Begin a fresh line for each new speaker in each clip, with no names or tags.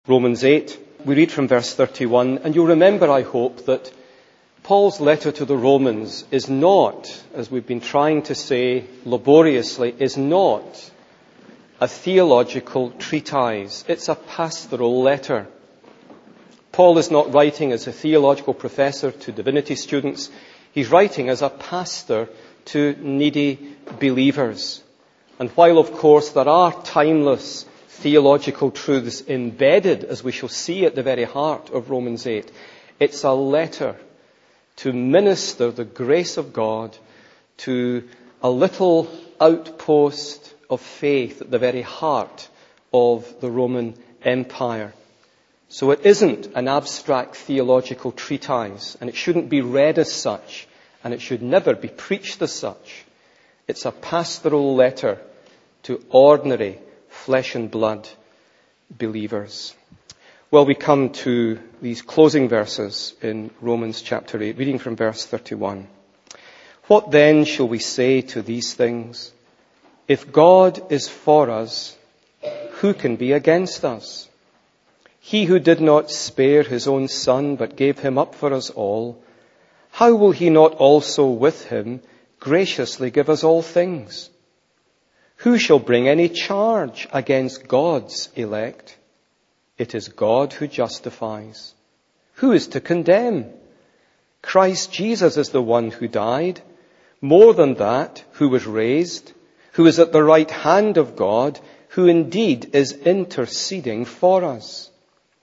Romans 8, we read from verse 31, and you'll remember, I hope, that Paul's letter to the Romans is not, as we've been trying to say laboriously, is not a theological treatise. It's a pastoral letter. Paul is not writing as a theological professor to divinity students. He's writing as a pastor to needy believers. And while, of course, there are timeless theological truths embedded, as we shall see, at the very heart of Romans 8, it's a letter to minister the grace of God to a little outpost of faith at the very heart of the Roman Empire. So it isn't an abstract theological treatise, and it shouldn't be read as such, and it should never be preached as such. It's a pastoral letter to ordinary flesh and blood believers. Well, we come to these closing verses in Romans chapter 8, reading from verse 31. What then shall we say to these things? If God is for us, who can be against us? He who did not spare his own son, but gave him up for us all, how will he not also with him graciously give us all things? Who shall bring any charge against God's elect? It is God who justifies. Who is to condemn? Christ Jesus is the one who died. More than that, who was raised, who is at the right hand of God, who indeed is interceding for us.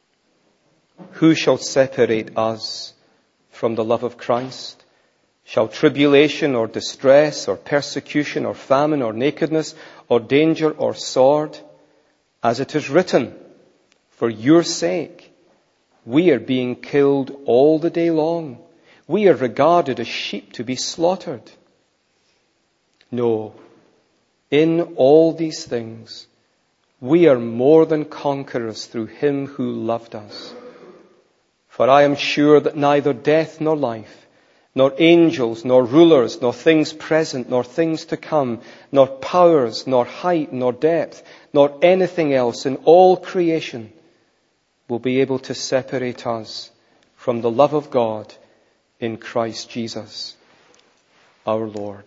Who shall separate us from the love of Christ? Shall tribulation or distress or persecution or famine or nakedness or danger or sword? As it is written, for your sake, we are being killed all the day long. We are regarded as sheep to be slaughtered. No, in all these things, we are more than conquerors through him who loved us. For I am sure that neither death nor life, nor angels, nor rulers, nor things present, nor things to come, nor powers, nor height, nor depth, nor anything else in all creation will be able to separate us from the love of God in Christ Jesus, our Lord.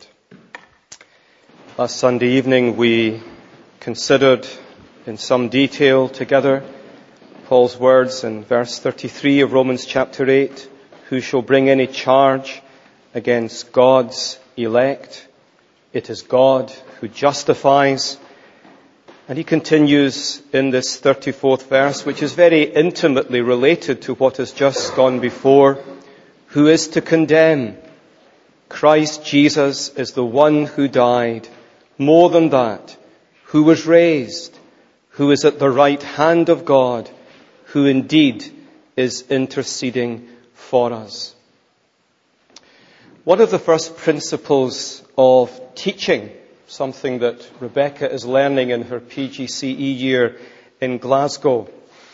Last Sunday evening we considered in some detail together Paul's words in verse 33 of Romans chapter 8. Who shall bring any charge against God's elect? It is God who justifies. And he continues in this 34th verse, which is very intimately related to what has just gone before. Who is to condemn? Christ Jesus is the one who died. More than that, who was raised, who is at the right hand of God, who indeed is interceding for us. One of the first principles of teaching, something that Rebecca is learning in her PGCE year in Glasgow,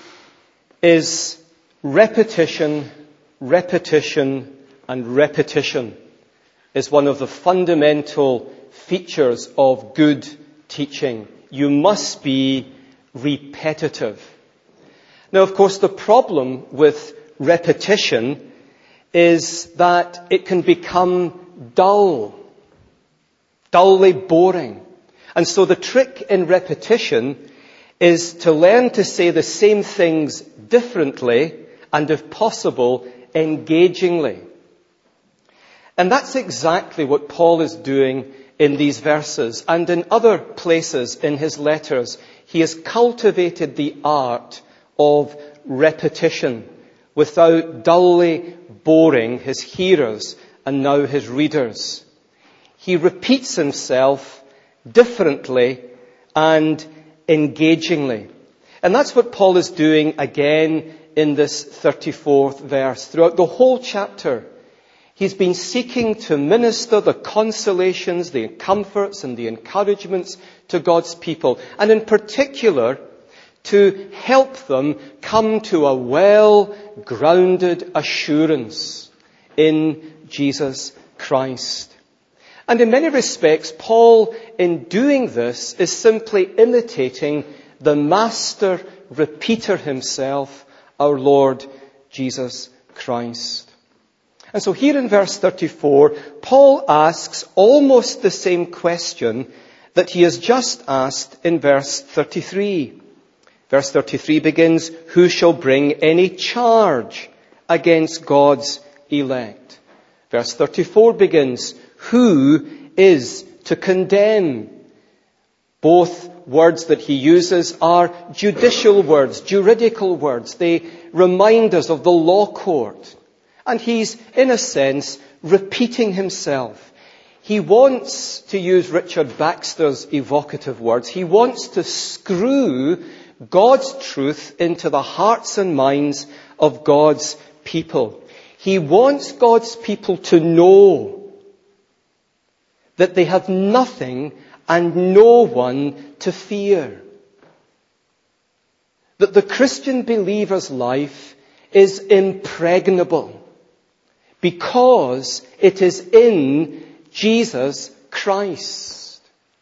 is repetition, repetition, and repetition is one of the fundamental features of good teaching. You must be repetitive. Now, of course, the problem with repetition is that it can become dull, dully boring. And so the trick in repetition is to learn to say the same things differently and, if possible, engagingly. And that's exactly what Paul is doing in these verses and in other places in his letters. He has cultivated the art of repetition without dully boring his hearers and now his readers. He repeats himself differently and engagingly. And that's what Paul is doing again in this 34th verse. Throughout the whole chapter, he's been seeking to minister the consolations, the comforts and the encouragements to God's people. And in particular, to help them come to a well-grounded assurance in Jesus Christ. And in many respects, Paul, in doing this, is simply imitating the master repeater himself, our Lord Jesus Christ. And so here in verse 34, Paul asks almost the same question that he has just asked in verse 33. Verse 33 begins, "Who shall bring any charge against God's elect?" Verse 34 begins, "Who is to condemn?" Both words that he uses are judicial words, juridical words. They remind us of the law court. And he's, in a sense, repeating himself. He wants, to use Richard Baxter's evocative words, he wants to screw God's truth into the hearts and minds of God's people. He wants God's people to know that they have nothing and no one to fear. That the Christian believer's life is impregnable because it is in Jesus Christ.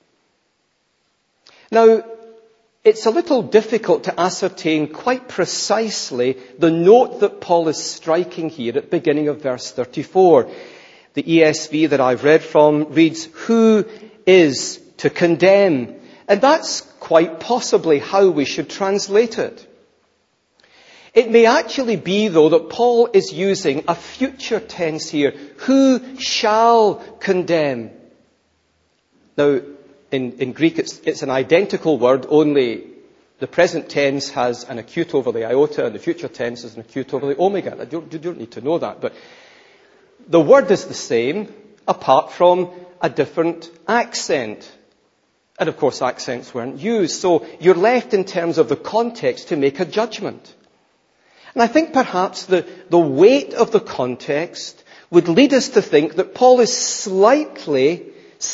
Now, it's a little difficult to ascertain quite precisely the note that Paul is striking here at the beginning of verse 34. The ESV that I've read from reads, "Who is to condemn?" And that's quite possibly how we should translate it. It may actually be, though, that Paul is using a future tense here. Who shall condemn? Now, in Greek, it's an identical word, only the present tense has an acute over the iota and the future tense has an acute over the omega. You don't need to know that, but the word is the same, apart from a different accent. And of course, accents weren't used. So you're left in terms of the context to make a judgment. And I think perhaps the weight of the context would lead us to think that Paul is slightly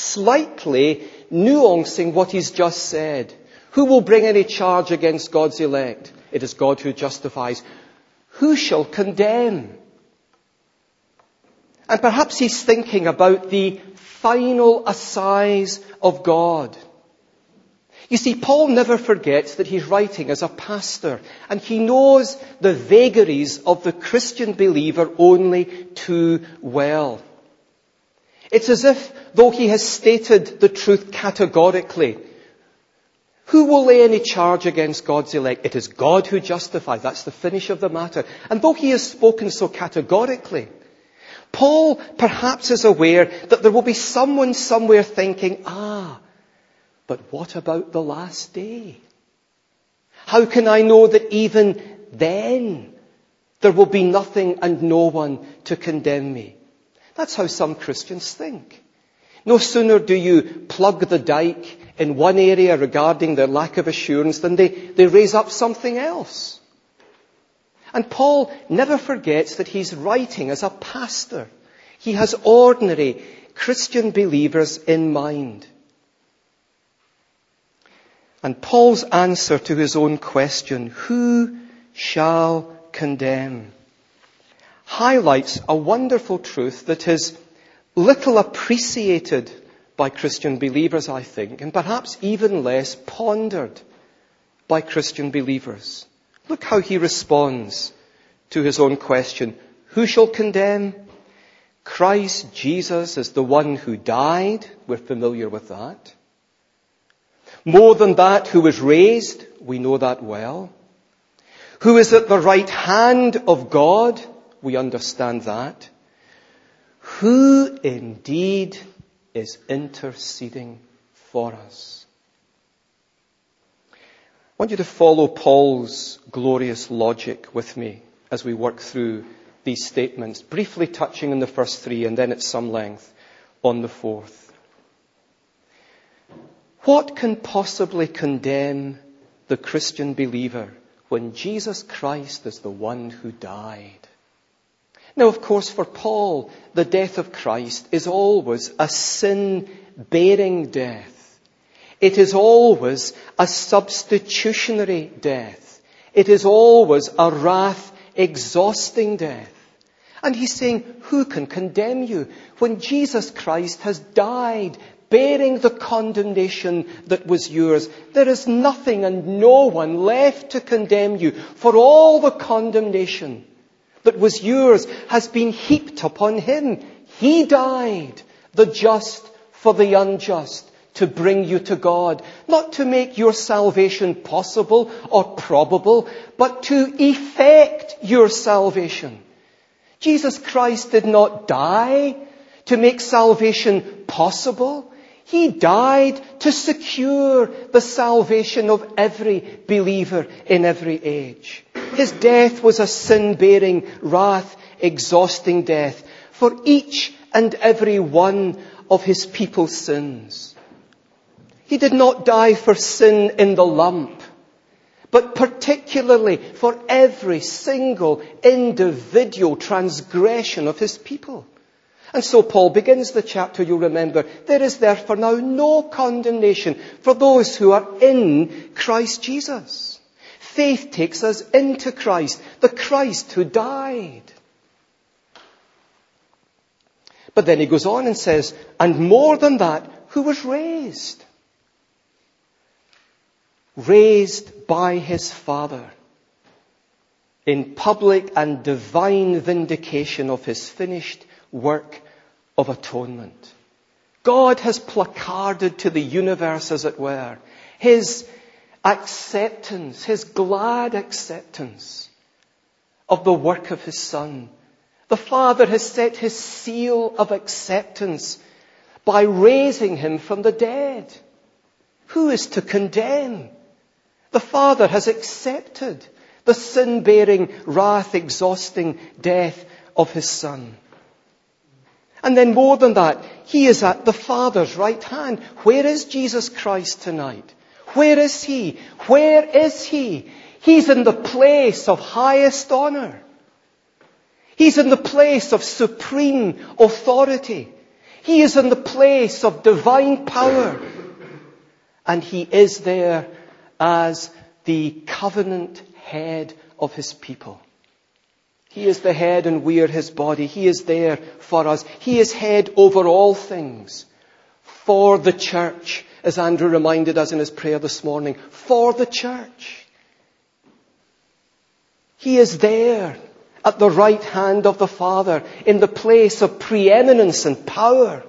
nuancing what he's just said. Who will bring any charge against God's elect? It is God who justifies. Who shall condemn? And perhaps he's thinking about the final assize of God. You see, Paul never forgets that he's writing as a pastor, and he knows the vagaries of the Christian believer only too well. It's as if, though he has stated the truth categorically, who will lay any charge against God's elect? It is God who justifies. That's the finish of the matter. And though he has spoken so categorically, Paul perhaps is aware that there will be someone somewhere thinking, but what about the last day? How can I know that even then there will be nothing and no one to condemn me? That's how some Christians think. No sooner do you plug the dike in one area regarding their lack of assurance than they raise up something else. And Paul never forgets that he's writing as a pastor. He has ordinary Christian believers in mind. And Paul's answer to his own question, who shall condemn, highlights a wonderful truth that is little appreciated by Christian believers, I think, and perhaps even less pondered by Christian believers. Look how he responds to his own question. Who shall condemn? Christ Jesus is the one who died. We're familiar with that. More than that, who was raised. We know that well. Who is at the right hand of God. We understand that. Who indeed is interceding for us. I want you to follow Paul's glorious logic with me as we work through these statements, briefly touching on the first three and then at some length on the fourth. What can possibly condemn the Christian believer when Jesus Christ is the one who died? Now, of course, for Paul, the death of Christ is always a sin-bearing death. It is always a substitutionary death. It is always a wrath-exhausting death. And he's saying, who can condemn you when Jesus Christ has died, bearing the condemnation that was yours. There is nothing and no one left to condemn you, for all the condemnation that was yours has been heaped upon him. He died, the just for the unjust, to bring you to God, not to make your salvation possible or probable, but to effect your salvation. Jesus Christ did not die to make salvation possible. He died to secure the salvation of every believer in every age. His death was a sin-bearing, wrath-exhausting death for each and every one of his people's sins. He did not die for sin in the lump, but particularly for every single individual transgression of his people. And so Paul begins the chapter, you'll remember, there is therefore now no condemnation for those who are in Christ Jesus. Faith takes us into Christ, the Christ who died. But then he goes on and says, and more than that, who was raised. Raised by his Father in public and divine vindication of his finished work of atonement. God has placarded to the universe, as it were, his acceptance, his glad acceptance of the work of his Son. The Father has set his seal of acceptance by raising him from the dead. Who is to condemn? The Father has accepted the sin-bearing, wrath-exhausting death of his Son. And then more than that, he is at the Father's right hand. Where is Jesus Christ tonight? Where is he? Where is he? He's in the place of highest honor. He's in the place of supreme authority. He is in the place of divine power. And he is there as the covenant head of his people. He is the head and we are his body. He is there for us. He is head over all things. For the church, as Andrew reminded us in his prayer this morning, for the church. He is there at the right hand of the Father in the place of preeminence and power.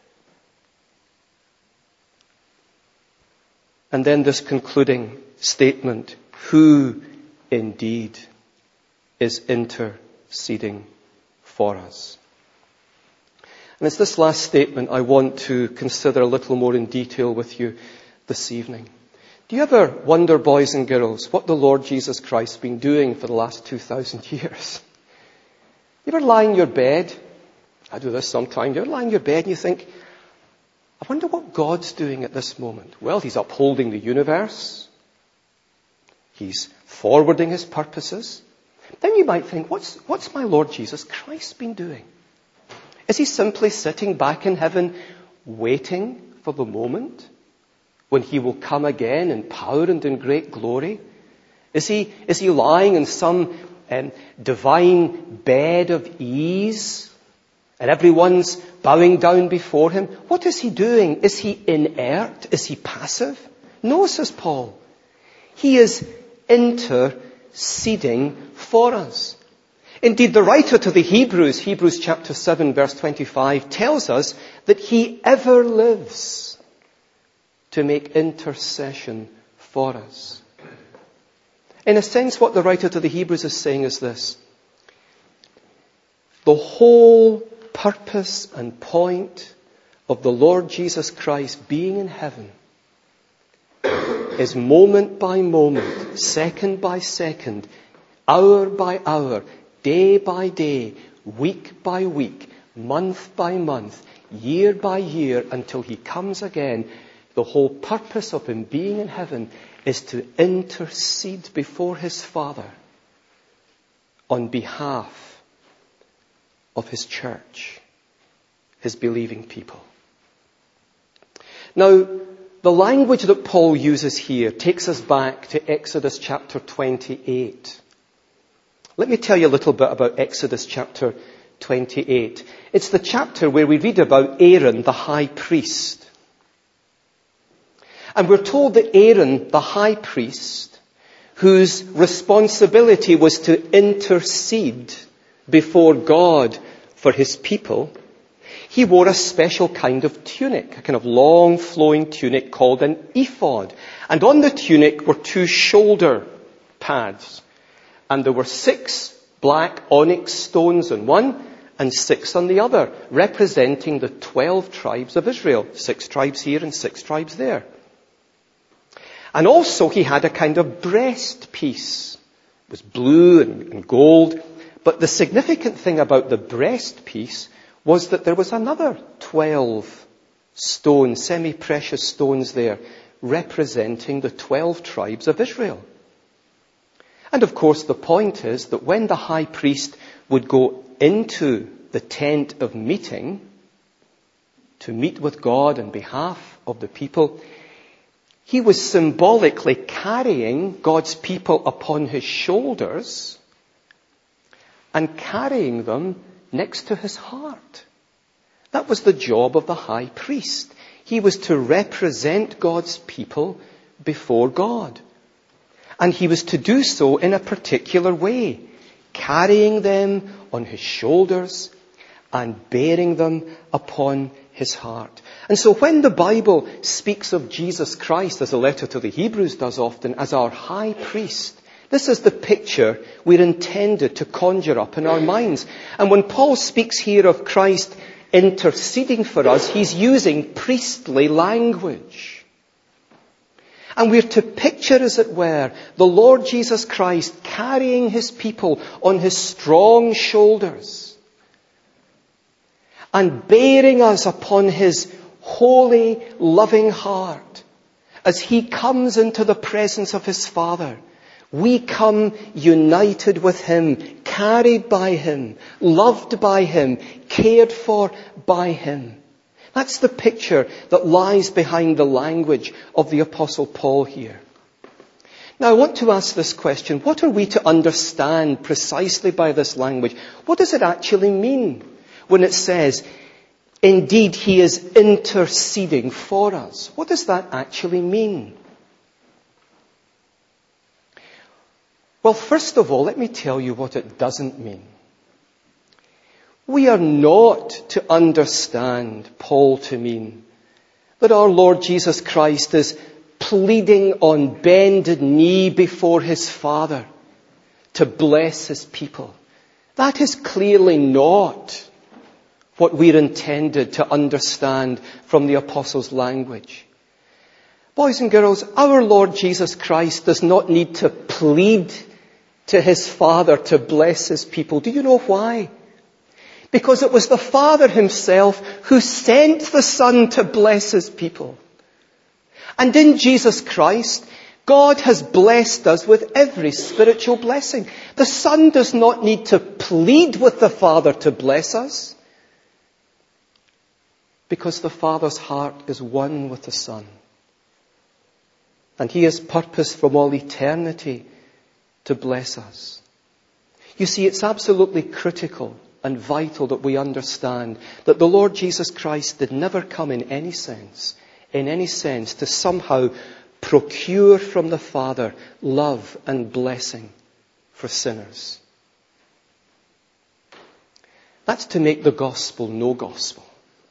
And then this concluding statement, who indeed is interceding for us. And it's this last statement I want to consider a little more in detail with you this evening. Do you ever wonder, boys and girls, what the Lord Jesus Christ has been doing for the last 2,000 years? You ever lie in your bed? I do this sometimes. You ever lie in your bed and you think, I wonder what God's doing at this moment. Well, he's upholding the universe. He's forwarding his purposes. Then you might think, what's my Lord Jesus Christ been doing? Is he simply sitting back in heaven waiting for the moment when he will come again in power and in great glory? Is he lying in some divine bed of ease and everyone's bowing down before him? What is he doing? Is he inert? Is he passive? No, says Paul. He is interceding for us. Indeed, the writer to the Hebrews chapter 7, verse 25, tells us that he ever lives to make intercession for us. In a sense, what the writer to the Hebrews is saying is this. The whole purpose and point of the Lord Jesus Christ being in heaven is moment by moment, second by second, hour by hour, day by day, week by week, month by month, year by year, until he comes again. The whole purpose of him being in heaven is to intercede before his Father on behalf of his church, his believing people. Now, the language that Paul uses here takes us back to Exodus chapter 28. Let me tell you a little bit about Exodus chapter 28. It's the chapter where we read about Aaron, the high priest. And we're told that Aaron, the high priest, whose responsibility was to intercede before God for his people, he wore a special kind of tunic, a kind of long flowing tunic called an ephod. And on the tunic were 2 shoulder pads. And there were 6 black onyx stones on one and 6 on the other, representing the 12 tribes of Israel. 6 tribes here and 6 tribes there. And also he had a kind of breast piece. It was blue and gold. But the significant thing about the breast piece was that there was another 12 stones, semi-precious stones there, representing the 12 tribes of Israel. And of course the point is that when the high priest would go into the tent of meeting to meet with God on behalf of the people, he was symbolically carrying God's people upon his shoulders and carrying them next to his heart. That was the job of the high priest. He was to represent God's people before God. And he was to do so in a particular way, carrying them on his shoulders and bearing them upon his heart. And so when the Bible speaks of Jesus Christ, as the letter to the Hebrews does often, as our high priest, this is the picture we're intended to conjure up in our minds. And when Paul speaks here of Christ interceding for us, he's using priestly language. And we're to picture, as it were, the Lord Jesus Christ carrying his people on his strong shoulders and bearing us upon his holy, loving heart as he comes into the presence of his Father. We come united with him, carried by him, loved by him, cared for by him. That's the picture that lies behind the language of the Apostle Paul here. Now I want to ask this question. What are we to understand precisely by this language? What does it actually mean when it says, indeed he is interceding for us? What does that actually mean? Well, first of all, let me tell you what it doesn't mean. We are not to understand Paul to mean that our Lord Jesus Christ is pleading on bended knee before his Father to bless his people. That is clearly not what we're intended to understand from the Apostle's language. Boys and girls, our Lord Jesus Christ does not need to plead to his Father to bless his people. Do you know why? Because it was the Father himself who sent the Son to bless his people. And in Jesus Christ, God has blessed us with every spiritual blessing. The Son does not need to plead with the Father to bless us, because the Father's heart is one with the Son. And he has purpose from all eternity to bless us. You see, it's absolutely critical and vital that we understand that the Lord Jesus Christ did never come in any sense to somehow procure from the Father love and blessing for sinners. That's to make the gospel no gospel.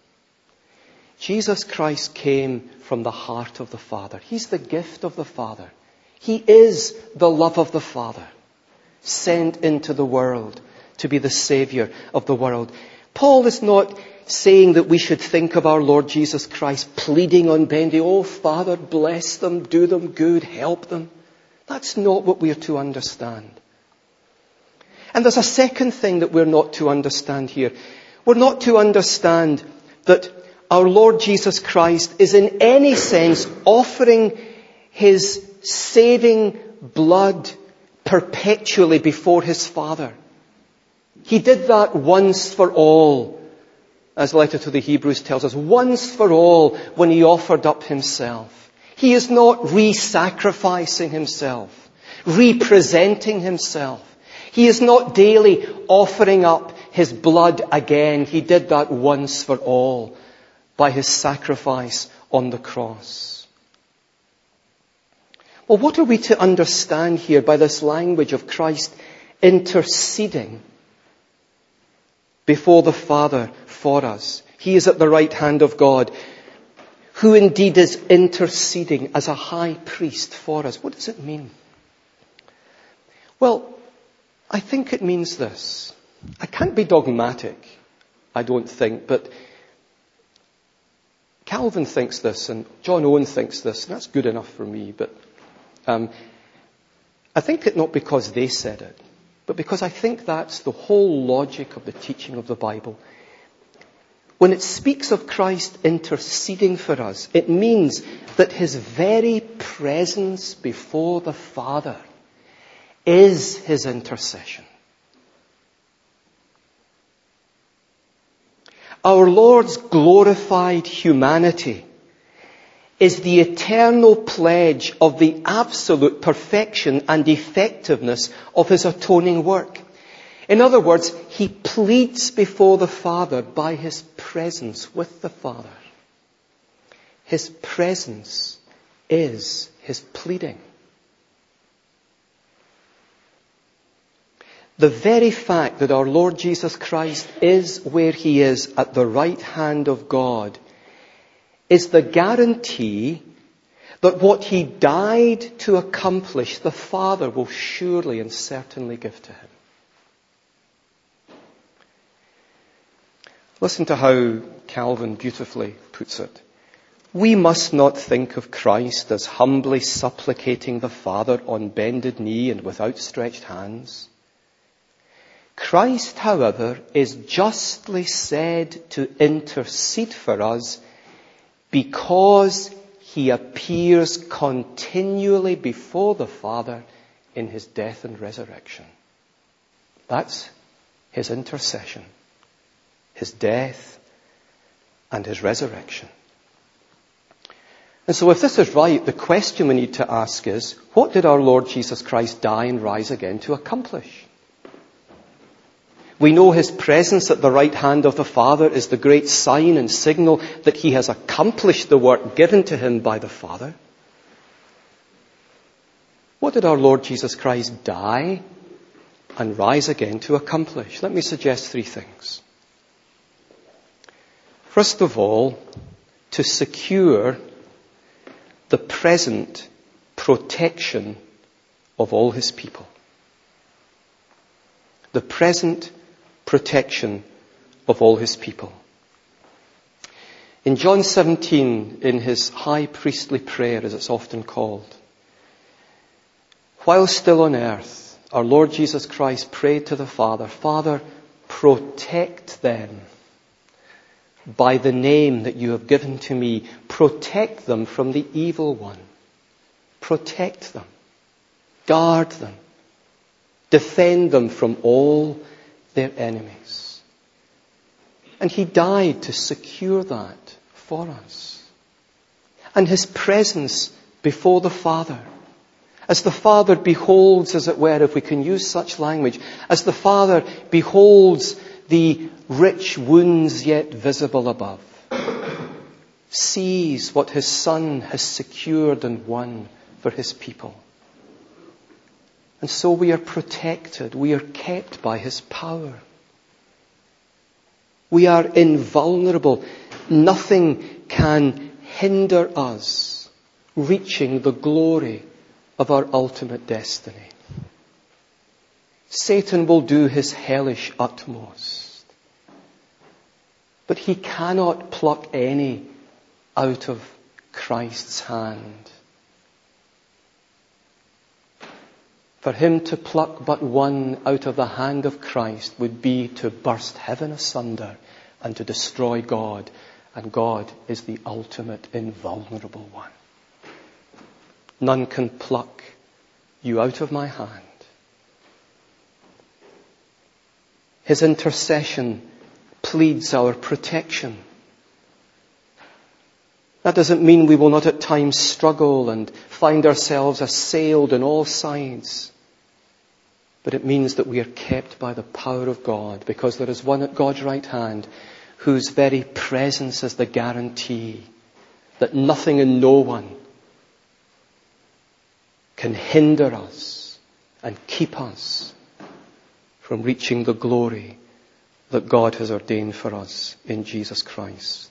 Jesus Christ came from the heart of the Father. He's the gift of the Father. He is the love of the Father, sent into the world to be the Saviour of the world. Paul is not saying that we should think of our Lord Jesus Christ pleading on bending, oh Father, bless them, do them good, help them. That's not what we are to understand. And there's a second thing that we're not to understand here. We're not to understand that our Lord Jesus Christ is in any sense offering his saving blood perpetually before his Father. He did that once for all, as the letter to the Hebrews tells us, once for all when he offered up himself. He is not re-sacrificing himself, representing himself. He is not daily offering up his blood again. He did that once for all by his sacrifice on the cross. Well, what are we to understand here by this language of Christ interceding before the Father for us? He is at the right hand of God, who indeed is interceding as a high priest for us. What does it mean? Well, I think it means this. I can't be dogmatic, I don't think, but Calvin thinks this and John Owen thinks this, and that's good enough for me, but I think it not because they said it, but because I think that's the whole logic of the teaching of the Bible. When it speaks of Christ interceding for us, it means that his very presence before the Father is his intercession. Our Lord's glorified humanity is the eternal pledge of the absolute perfection and effectiveness of his atoning work. In other words, he pleads before the Father by his presence with the Father. His presence is his pleading. The very fact that our Lord Jesus Christ is where he is at the right hand of God is the guarantee that what he died to accomplish, the Father will surely and certainly give to him. Listen to how Calvin beautifully puts it. We must not think of Christ as humbly supplicating the Father on bended knee and with outstretched hands. Christ, however, is justly said to intercede for us because he appears continually before the Father in his death and resurrection. That's his intercession, his death and his resurrection. And so if this is right, the question we need to ask is, what did our Lord Jesus Christ die and rise again to accomplish? We know his presence at the right hand of the Father is the great sign and signal that he has accomplished the work given to him by the Father. What did our Lord Jesus Christ die and rise again to accomplish? Let me suggest three things. First of all, to secure the present protection of all his people. The present protection of all his people. In John 17, in his high priestly prayer, as it's often called, while still on earth, our Lord Jesus Christ prayed to the Father, Father, protect them by the name that you have given to me. Protect them from the evil one. Protect them. Guard them. Defend them from all their enemies. And he died to secure that for us. And his presence before the Father, as the Father beholds, as it were, if we can use such language, as the Father beholds the rich wounds yet visible above, sees what his Son has secured and won for his people. And so we are protected. We are kept by his power. We are invulnerable. Nothing can hinder us reaching the glory of our ultimate destiny. Satan will do his hellish utmost, but he cannot pluck any out of Christ's hand. For him to pluck but one out of the hand of Christ would be to burst heaven asunder and to destroy God. And God is the ultimate invulnerable one. None can pluck you out of my hand. His intercession pleads our protection. That doesn't mean we will not at times struggle and find ourselves assailed on all sides. But it means that we are kept by the power of God, because there is one at God's right hand whose very presence is the guarantee that nothing and no one can hinder us and keep us from reaching the glory that God has ordained for us in Jesus Christ.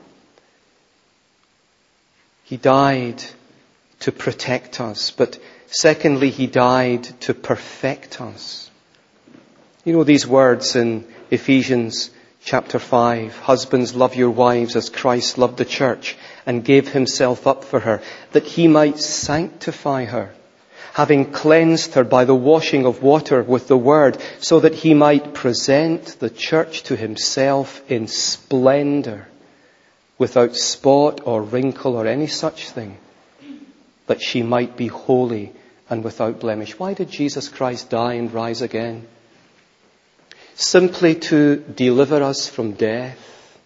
He died to protect us, but secondly, He died to perfect us. You know these words in Ephesians chapter 5, husbands, love your wives as Christ loved the church and gave Himself up for her, that He might sanctify her, having cleansed her by the washing of water with the word, so that He might present the church to Himself in splendor, without spot or wrinkle or any such thing, that she might be holy and without blemish. Why did Jesus Christ die and rise again? Simply to deliver us from death?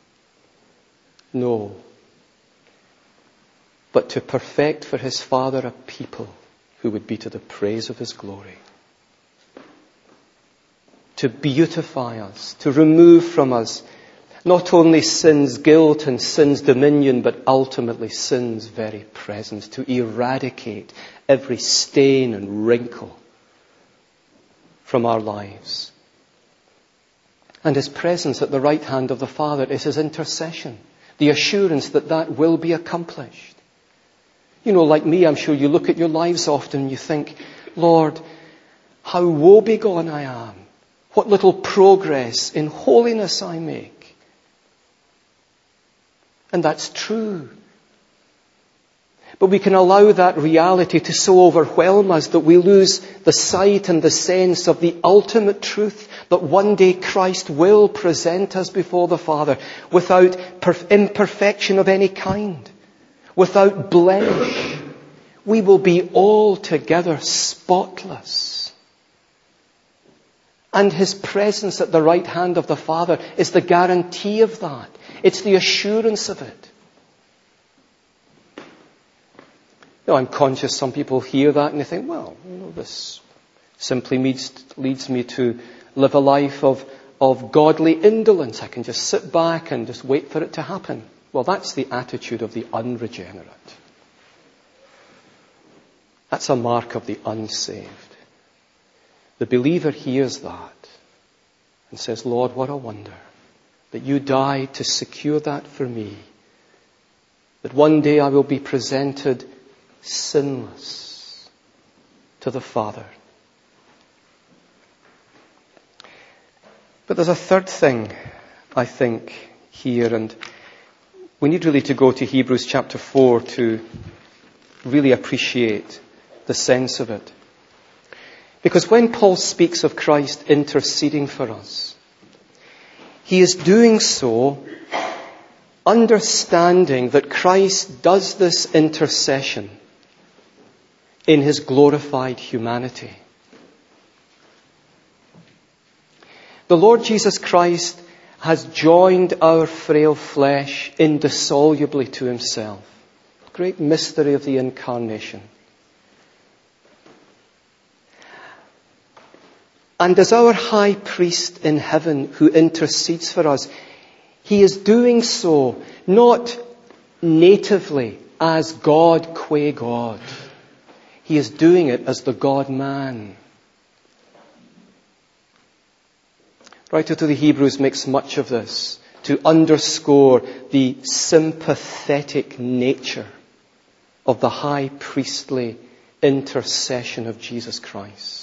No. But to perfect for His Father a people who would be to the praise of His glory. To beautify us, to remove from us not only sin's guilt and sin's dominion, but ultimately sin's very presence, to eradicate every stain and wrinkle from our lives. And His presence at the right hand of the Father is His intercession, the assurance that that will be accomplished. You know, like me, I'm sure you look at your lives often and you think, Lord, how woebegone I am. What little progress in holiness I make. And that's true. But we can allow that reality to so overwhelm us that we lose the sight and the sense of the ultimate truth that one day Christ will present us before the Father without imperfection of any kind, without blemish. We will be altogether spotless. And His presence at the right hand of the Father is the guarantee of that. It's the assurance of it. Now, I'm conscious some people hear that and they think, well, you know, this simply leads me to live a life of godly indolence. I can just sit back and just wait for it to happen. Well, that's the attitude of the unregenerate. That's a mark of the unsaved. The believer hears that and says, Lord, what a wonder that you died to secure that for me. That one day I will be presented sinless to the Father. But there's a third thing, I think, here, and we need really to go to Hebrews chapter 4 to really appreciate the sense of it. Because when Paul speaks of Christ interceding for us, he is doing so understanding that Christ does this intercession in His glorified humanity. The Lord Jesus Christ has joined our frail flesh indissolubly to Himself. Great mystery of the incarnation. And as our high priest in heaven who intercedes for us, He is doing so not natively as God qua God. He is doing it as the God-man. Writer to the Hebrews makes much of this to underscore the sympathetic nature of the high priestly intercession of Jesus Christ.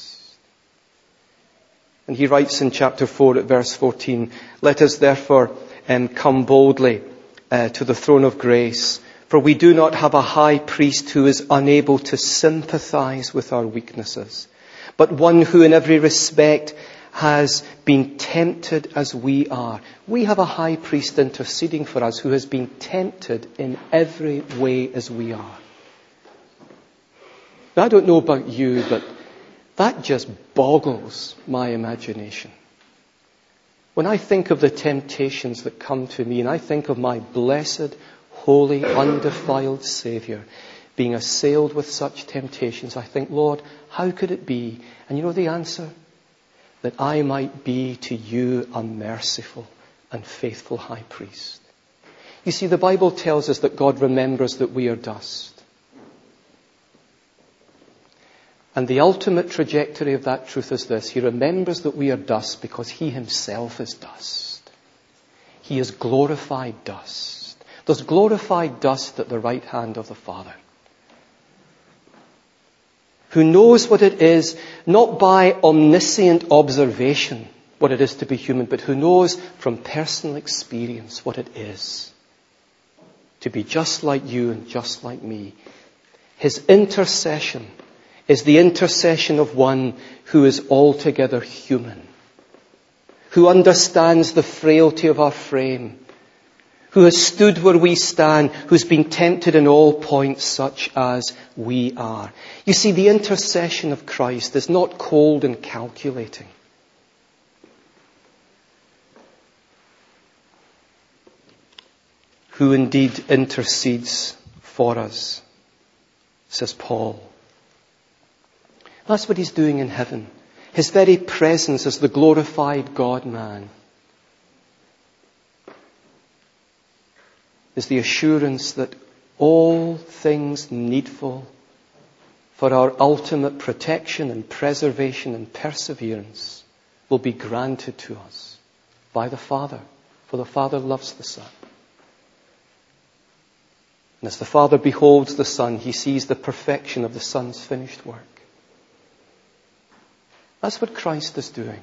And he writes in chapter 4 at verse 14, let us therefore come boldly to the throne of grace, for we do not have a high priest who is unable to sympathize with our weaknesses, but one who in every respect has been tempted as we are. We have a high priest interceding for us who has been tempted in every way as we are. Now, I don't know about you, but that just boggles my imagination. When I think of the temptations that come to me, and I think of my blessed, holy, undefiled Saviour being assailed with such temptations, I think, Lord, how could it be? And you know the answer? That I might be to you a merciful and faithful high priest. You see, the Bible tells us that God remembers that we are dust. And the ultimate trajectory of that truth is this. He remembers that we are dust because he himself is dust. He is glorified dust. There's glorified dust at the right hand of the Father, who knows what it is, not by omniscient observation, what it is to be human, but who knows from personal experience what it is to be just like you and just like me. His intercession is the intercession of one who is altogether human, who understands the frailty of our frame, who has stood where we stand, who's been tempted in all points such as we are. You see, the intercession of Christ is not cold and calculating. Who indeed intercedes for us, says Paul. That's what he's doing in heaven. His very presence as the glorified God-man is the assurance that all things needful for our ultimate protection and preservation and perseverance will be granted to us by the Father, for the Father loves the Son. And as the Father beholds the Son, he sees the perfection of the Son's finished work. That's what Christ is doing.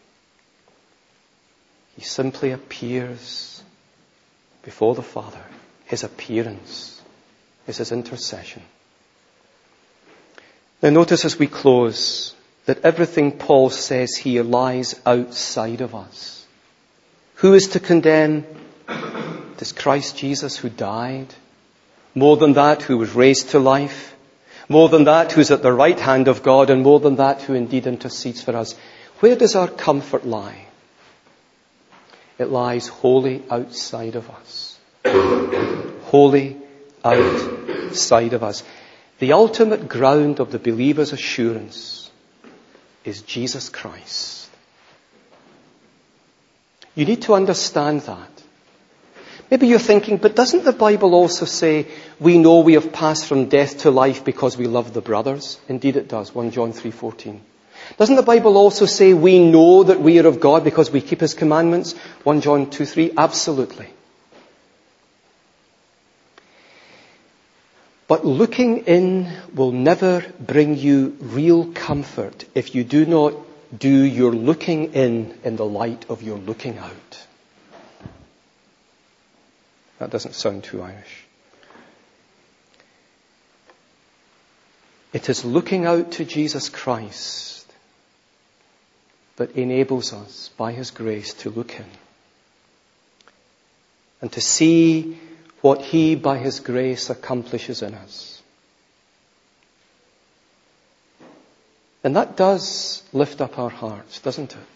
He simply appears before the Father. His appearance is his intercession. Now notice as we close that everything Paul says here lies outside of us. Who is to condemn? It is Christ Jesus who died. More than that, who was raised to life. More than that, who's at the right hand of God. And more than that, who indeed intercedes for us. Where does our comfort lie? It lies wholly outside of us. Wholly outside of us. The ultimate ground of the believer's assurance is Jesus Christ. You need to understand that. Maybe you're thinking, but doesn't the Bible also say we know we have passed from death to life because we love the brothers? Indeed it does, 1 John 3:14. Doesn't the Bible also say we know that we are of God because we keep his commandments? 1 John 2:3. Absolutely. But looking in will never bring you real comfort if you do not do your looking in the light of your looking out. That doesn't sound too Irish. It is looking out to Jesus Christ that enables us, by his grace, to look in and to see what he, by his grace, accomplishes in us. And that does lift up our hearts, doesn't it?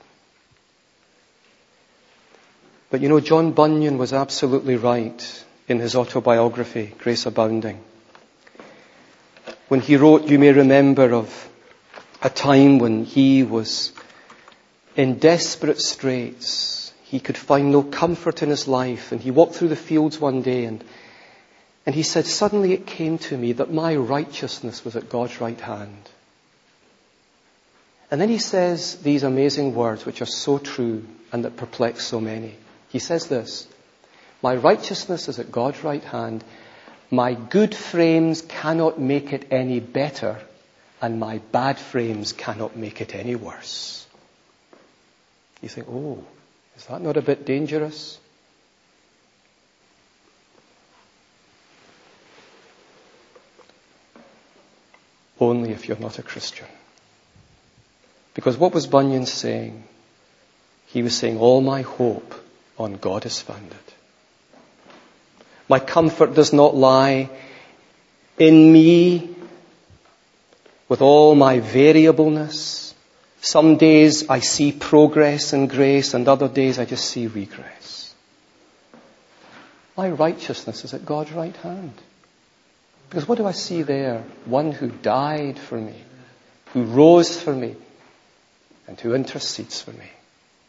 But you know, John Bunyan was absolutely right in his autobiography, Grace Abounding. When he wrote, you may remember of a time when he was in desperate straits. He could find no comfort in his life. And he walked through the fields one day and he said, suddenly it came to me that my righteousness was at God's right hand. And then he says these amazing words which are so true and that perplex so many. He says this, my righteousness is at God's right hand. My good frames cannot make it any better, and my bad frames cannot make it any worse. You think, oh, is that not a bit dangerous? Only if you're not a Christian. Because what was Bunyan saying? He was saying, all my hope on God is founded. My comfort does not lie in me with all my variableness. Some days I see progress and grace, and other days I just see regress. My righteousness is at God's right hand. Because what do I see there? One who died for me, who rose for me, and who intercedes for me.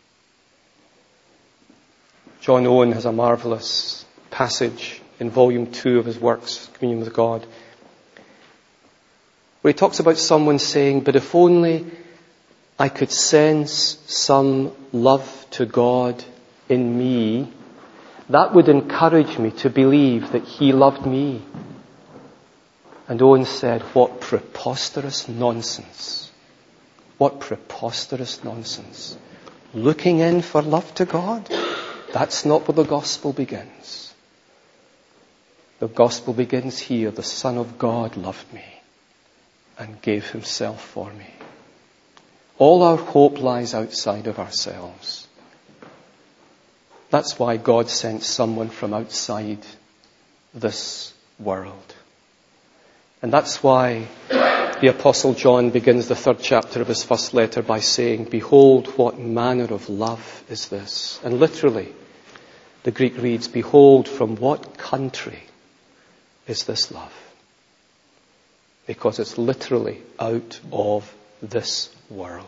John Owen has a marvelous passage in volume 2 of his works, Communion with God, where he talks about someone saying, but if only I could sense some love to God in me, that would encourage me to believe that he loved me. And Owen said, what preposterous nonsense. What preposterous nonsense. Looking in for love to God? That's not where the gospel begins. The gospel begins here. The Son of God loved me and gave himself for me. All our hope lies outside of ourselves. That's why God sent someone from outside this world. And that's why the Apostle John begins the 3rd chapter of his first letter by saying, behold, what manner of love is this? And literally, the Greek reads, behold, from what country is this love? Because it's literally out of this world.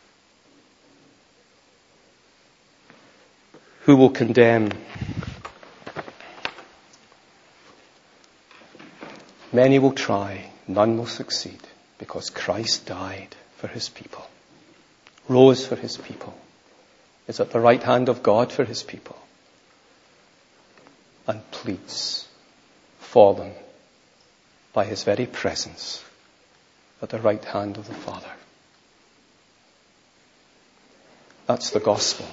Who will condemn? Many will try, none will succeed, because Christ died for his people, rose for his people, is at the right hand of God for his people, and pleads for them by his very presence at the right hand of the Father. That's the gospel.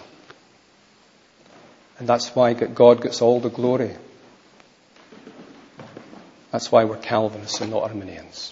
And that's why God gets all the glory. That's why we're Calvinists and not Arminians.